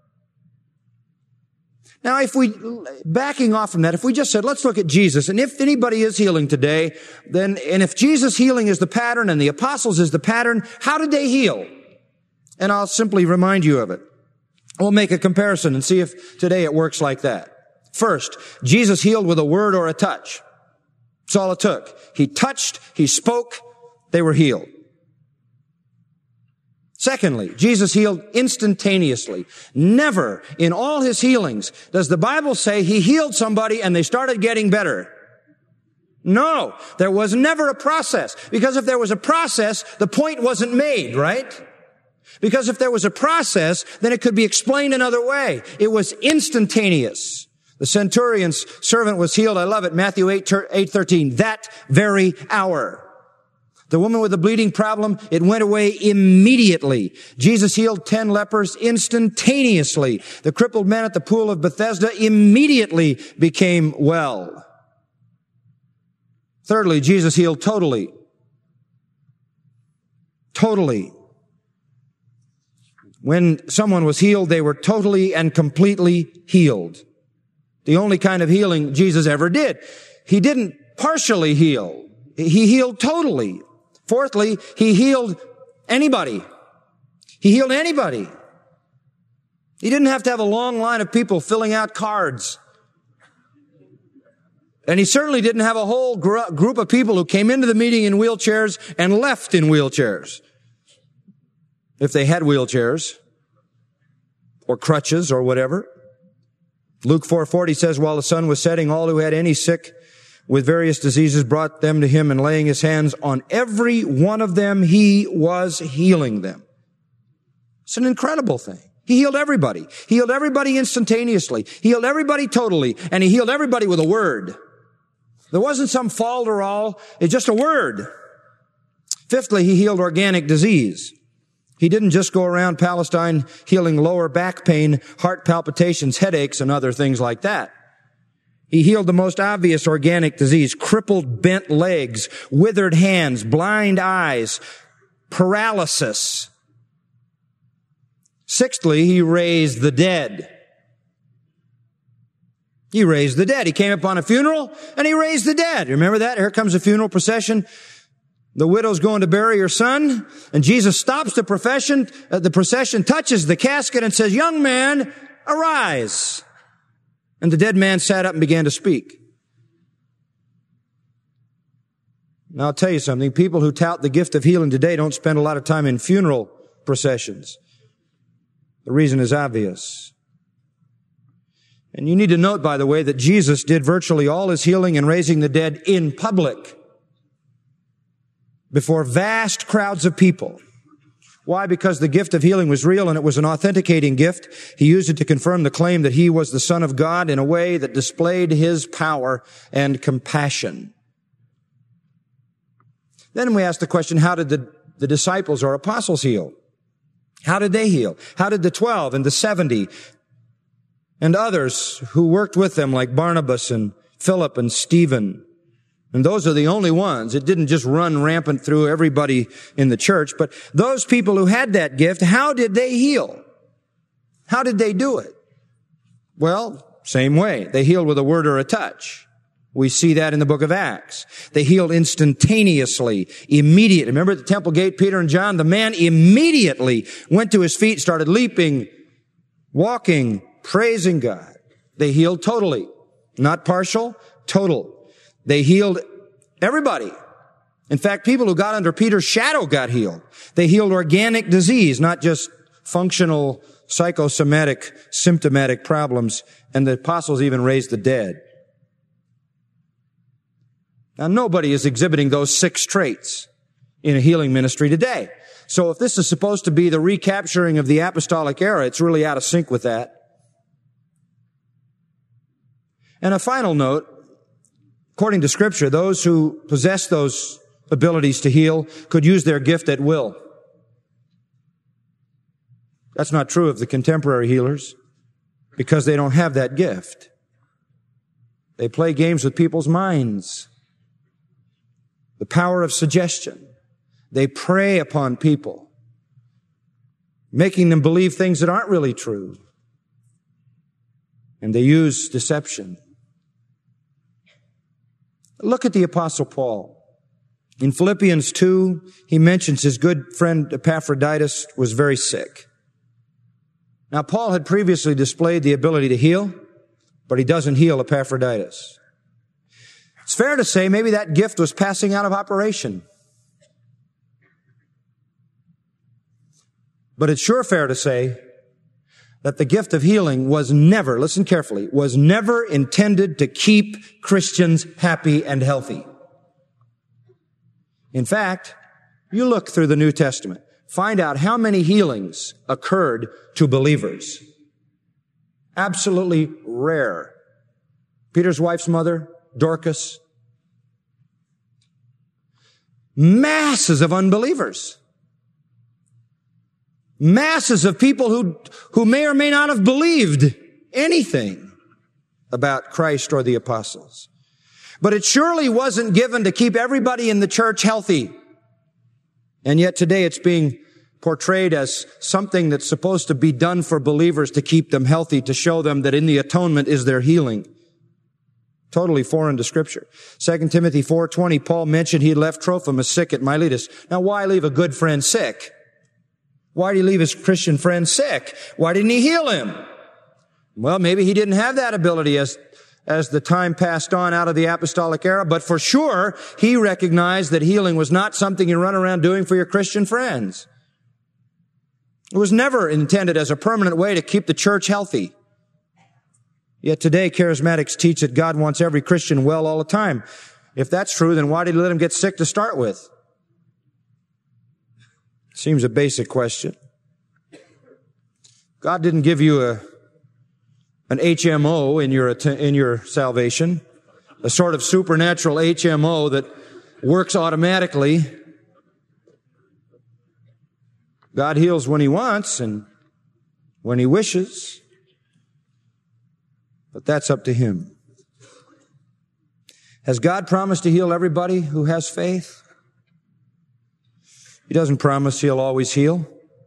Now, backing off from that, if we just said, let's look at Jesus, and if anybody is healing today, and if Jesus' healing is the pattern and the apostles is the pattern, how did they heal? And I'll simply remind you of it. We'll make a comparison and see if today it works like that. First, Jesus healed with a word or a touch. That's all it took. He touched, He spoke, they were healed. Secondly, Jesus healed instantaneously. Never in all His healings does the Bible say He healed somebody and they started getting better. No, there was never a process. Because if there was a process, the point wasn't made, right? Because if there was a process, then it could be explained another way. It was instantaneous. The centurion's servant was healed. I love it. Matthew 8:13. That very hour. The woman with the bleeding problem, it went away immediately. Jesus healed 10 lepers instantaneously. The crippled man at the pool of Bethesda immediately became well. Thirdly, Jesus healed totally. Totally. When someone was healed, they were totally and completely healed. The only kind of healing Jesus ever did. He didn't partially heal. He healed totally. Fourthly, He healed anybody. He healed anybody. He didn't have to have a long line of people filling out cards. And He certainly didn't have a whole group of people who came into the meeting in wheelchairs and left in wheelchairs. If they had wheelchairs or crutches or whatever. Luke 4:40 says, while the sun was setting, all who had any sick with various diseases brought them to Him, and laying His hands on every one of them, He was healing them. It's an incredible thing. He healed everybody. He healed everybody instantaneously. He healed everybody totally. And He healed everybody with a word. There wasn't some falderall. It's just a word. Fifthly, He healed organic disease. He didn't just go around Palestine healing lower back pain, heart palpitations, headaches, and other things like that. He healed the most obvious organic disease: crippled, bent legs, withered hands, blind eyes, paralysis. Sixthly, He raised the dead. He raised the dead. He came upon a funeral and He raised the dead. You remember that? Here comes a funeral procession. The widow's going to bury her son, and Jesus stops the procession, touches the casket and says, young man, arise. And the dead man sat up and began to speak. Now I'll tell you something. People who tout the gift of healing today don't spend a lot of time in funeral processions. The reason is obvious. And you need to note, by the way, that Jesus did virtually all His healing and raising the dead in public, before vast crowds of people. Why? Because the gift of healing was real and it was an authenticating gift. He used it to confirm the claim that He was the Son of God in a way that displayed His power and compassion. Then we ask the question, how did the disciples or apostles heal? How did they heal? How did the 12 and the 70 and others who worked with them, like Barnabas and Philip and Stephen? And those are the only ones. It didn't just run rampant through everybody in the church. But those people who had that gift, how did they heal? How did they do it? Well, same way. They healed with a word or a touch. We see that in the book of Acts. They healed instantaneously, immediately. Remember at the temple gate, Peter and John, the man immediately went to his feet, started leaping, walking, praising God. They healed totally. Not partial, total. They healed everybody. In fact, people who got under Peter's shadow got healed. They healed organic disease, not just functional, psychosomatic, symptomatic problems. And the apostles even raised the dead. Now, nobody is exhibiting those 6 traits in a healing ministry today. So if this is supposed to be the recapturing of the apostolic era, it's really out of sync with that. And a final note, according to Scripture, those who possess those abilities to heal could use their gift at will. That's not true of the contemporary healers because they don't have that gift. They play games with people's minds. The power of suggestion. They prey upon people, making them believe things that aren't really true. And they use deception. Look at the Apostle Paul. In Philippians 2, he mentions his good friend Epaphroditus was very sick. Now, Paul had previously displayed the ability to heal, but he doesn't heal Epaphroditus. It's fair to say maybe that gift was passing out of operation. But it's sure fair to say that the gift of healing was never, listen carefully, was never intended to keep Christians happy and healthy. In fact, you look through the New Testament, find out how many healings occurred to believers. Absolutely rare. Peter's wife's mother, Dorcas. Masses of unbelievers. Masses of people who may or may not have believed anything about Christ or the apostles. But it surely wasn't given to keep everybody in the church healthy. And yet today it's being portrayed as something that's supposed to be done for believers to keep them healthy, to show them that in the atonement is their healing. Totally foreign to Scripture. 2 Timothy 4:20, Paul mentioned he had left Trophimus sick at Miletus. Now, why leave a good friend sick? Why did he leave his Christian friend sick? Why didn't he heal him? Well, maybe he didn't have that ability as the time passed on out of the apostolic era, but for sure, he recognized that healing was not something you run around doing for your Christian friends. It was never intended as a permanent way to keep the church healthy. Yet today, charismatics teach that God wants every Christian well all the time. If that's true, then why did he let him get sick to start with? Seems a basic question. God didn't give you an HMO in your salvation, a sort of supernatural HMO that works automatically. God heals when He wants and when He wishes, but that's up to Him. Has God promised to heal everybody who has faith? He doesn't promise He'll always heal.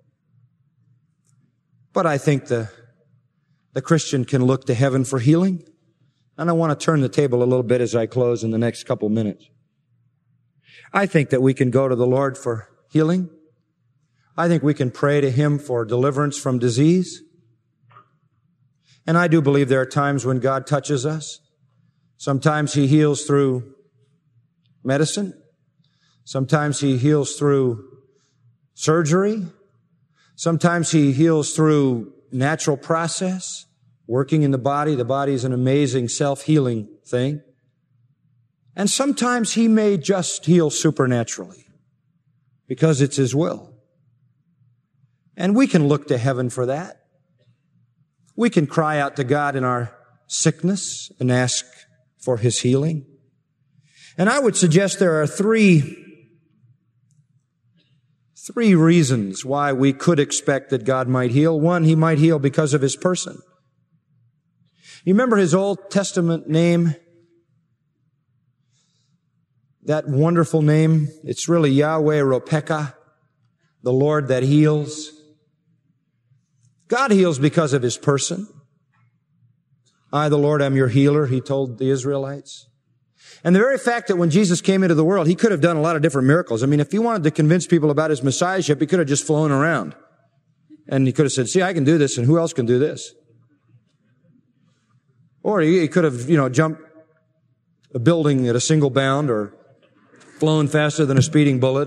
But I think the Christian can look to heaven for healing. And I want to turn the table a little bit as I close in the next couple minutes. I think that we can go to the Lord for healing. I think we can pray to Him for deliverance from disease. And I do believe there are times when God touches us. Sometimes He heals through medicine. Sometimes He heals through surgery. Sometimes He heals through natural process, working in the body. The body is an amazing self-healing thing. And sometimes He may just heal supernaturally because it's His will. And we can look to heaven for that. We can cry out to God in our sickness and ask for His healing. And I would suggest there are three reasons why we could expect that God might heal. One, He might heal because of His person. You remember His Old Testament name? That wonderful name? It's really Yahweh Ropeka, the Lord that heals. God heals because of His person. I, the Lord, am your healer, He told the Israelites. And the very fact that when Jesus came into the world, he could have done a lot of different miracles. I mean, if he wanted to convince people about his messiahship, he could have just flown around. And he could have said, see, I can do this, and who else can do this? Or he could have, jumped a building at a single bound, or flown faster than a speeding bullet,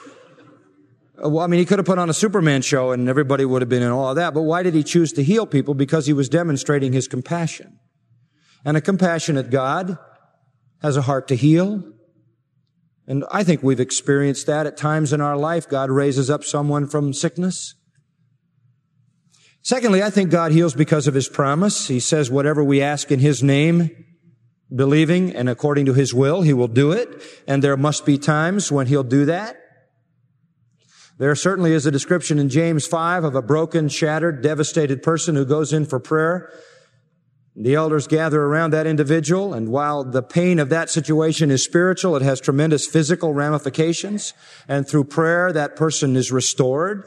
he could have put on a Superman show and everybody would have been in awe of that. But why did he choose to heal people? Because he was demonstrating his compassion. And a compassionate God has a heart to heal. And I think we've experienced that at times in our life. God raises up someone from sickness. Secondly, I think God heals because of his promise. He says whatever we ask in his name, believing and according to his will, he will do it. And there must be times when he'll do that. There certainly is a description in James 5 of a broken, shattered, devastated person who goes in for prayer. The elders gather around that individual, and while the pain of that situation is spiritual, it has tremendous physical ramifications. And through prayer, that person is restored.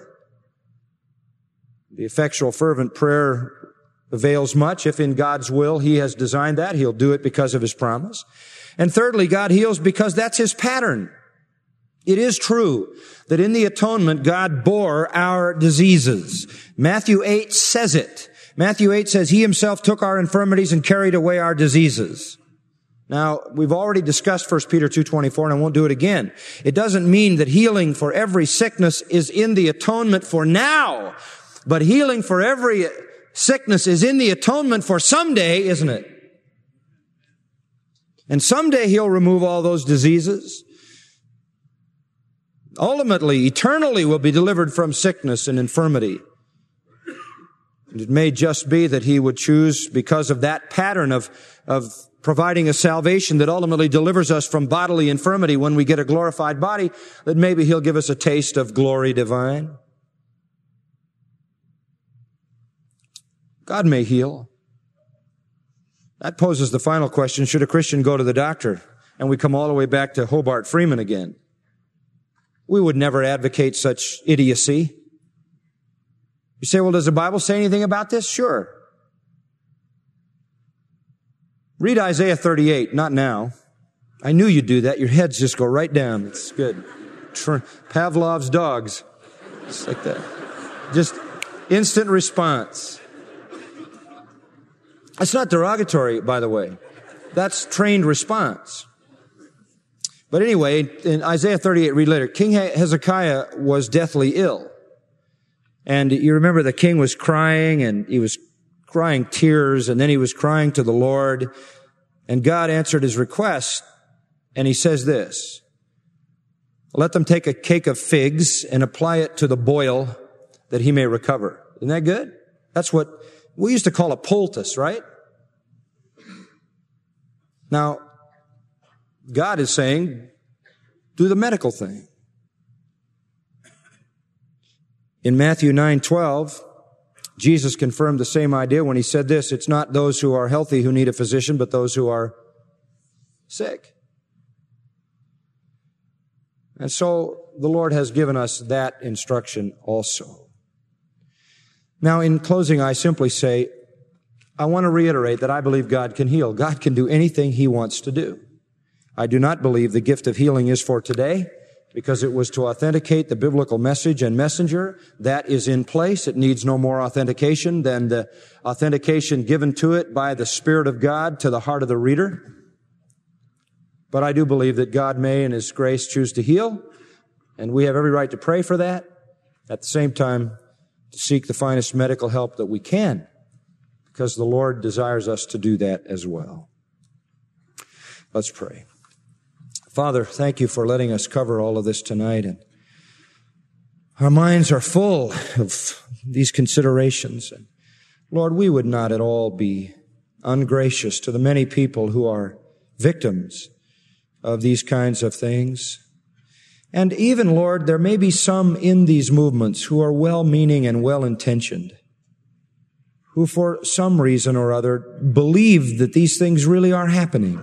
The effectual, fervent prayer avails much. If in God's will he has designed that, he'll do it because of his promise. And thirdly, God heals because that's his pattern. It is true that in the atonement, God bore our diseases. Matthew 8 says it. Matthew 8 says, he himself took our infirmities and carried away our diseases. Now, we've already discussed 1 Peter 2:24, and I won't do it again. It doesn't mean that healing for every sickness is in the atonement for now, but healing for every sickness is in the atonement for someday, isn't it? And someday he'll remove all those diseases. Ultimately, eternally, will be delivered from sickness and infirmity. And it may just be that he would choose, because of that pattern of providing a salvation that ultimately delivers us from bodily infirmity when we get a glorified body, that maybe he'll give us a taste of glory divine. God may heal. That poses the final question, should a Christian go to the doctor? And we come all the way back to Hobart Freeman again. We would never advocate such idiocy. You say, well, does the Bible say anything about this? Sure. Read Isaiah 38, not now. I knew you'd do that. Your heads just go right down. It's good. Pavlov's dogs. Just like that. Just instant response. That's not derogatory, by the way. That's trained response. But anyway, in Isaiah 38, read later, King Hezekiah was deathly ill. And you remember the king was crying, and he was crying tears, and then he was crying to the Lord. And God answered his request, and he says this, let them take a cake of figs and apply it to the boil that he may recover. Isn't that good? That's what we used to call a poultice, right? Now, God is saying, do the medical thing. In Matthew 9:12, Jesus confirmed the same idea when he said this, it's not those who are healthy who need a physician, but those who are sick. And so the Lord has given us that instruction also. Now, in closing, I simply say, I want to reiterate that I believe God can heal. God can do anything he wants to do. I do not believe the gift of healing is for today, because it was to authenticate the biblical message and messenger. That is in place. It needs no more authentication than the authentication given to it by the Spirit of God to the heart of the reader. But I do believe that God may, in his grace, choose to heal, and we have every right to pray for that. At the same time, to seek the finest medical help that we can, because the Lord desires us to do that as well. Let's pray. Father, thank you for letting us cover all of this tonight. And our minds are full of these considerations. And Lord, we would not at all be ungracious to the many people who are victims of these kinds of things. And even, Lord, there may be some in these movements who are well-meaning and well-intentioned, who for some reason or other believe that these things really are happening.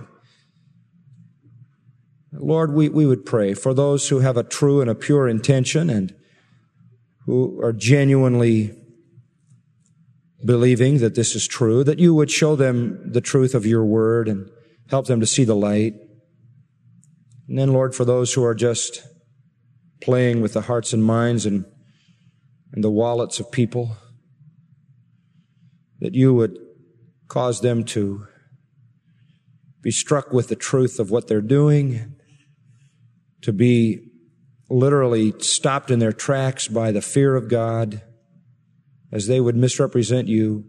Lord, we would pray for those who have a true and a pure intention and who are genuinely believing that this is true, that you would show them the truth of your word and help them to see the light. And then, Lord, for those who are just playing with the hearts and minds and the wallets of people, that you would cause them to be struck with the truth of what they're doing, to be literally stopped in their tracks by the fear of God as they would misrepresent you.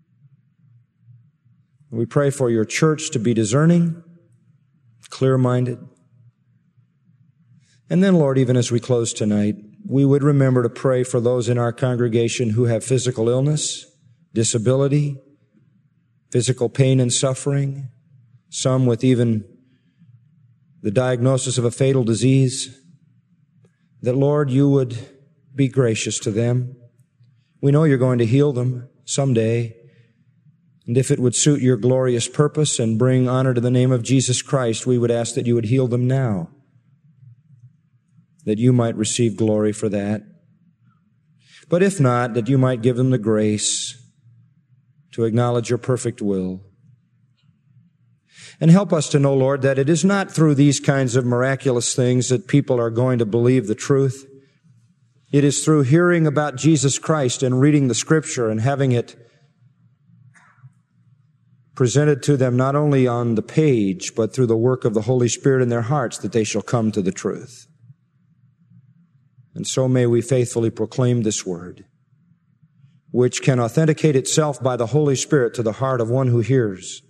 We pray for your church to be discerning, clear-minded. And then, Lord, even as we close tonight, we would remember to pray for those in our congregation who have physical illness, disability, physical pain and suffering, some with even the diagnosis of a fatal disease, that, Lord, you would be gracious to them. We know you're going to heal them someday. And if it would suit your glorious purpose and bring honor to the name of Jesus Christ, we would ask that you would heal them now, that you might receive glory for that. But if not, that you might give them the grace to acknowledge your perfect will. And help us to know, Lord, that it is not through these kinds of miraculous things that people are going to believe the truth. It is through hearing about Jesus Christ and reading the Scripture and having it presented to them not only on the page, but through the work of the Holy Spirit in their hearts, that they shall come to the truth. And so may we faithfully proclaim this word, which can authenticate itself by the Holy Spirit to the heart of one who hears.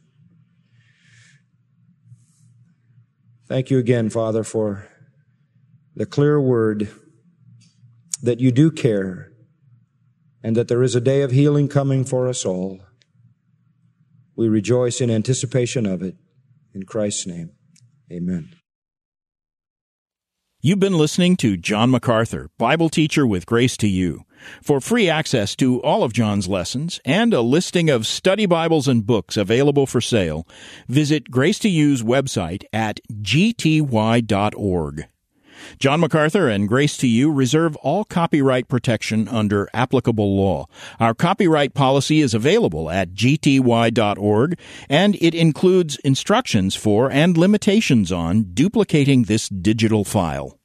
Thank you again, Father, for the clear word that you do care and that there is a day of healing coming for us all. We rejoice in anticipation of it. In Christ's name, amen.
You've been listening to John MacArthur, Bible teacher with Grace to You. For free access to all of John's lessons and a listing of study Bibles and books available for sale, visit Grace to You's website at gty.org. John MacArthur and Grace to You reserve all copyright protection under applicable law. Our copyright policy is available at gty.org, and it includes instructions for and limitations on duplicating this digital file.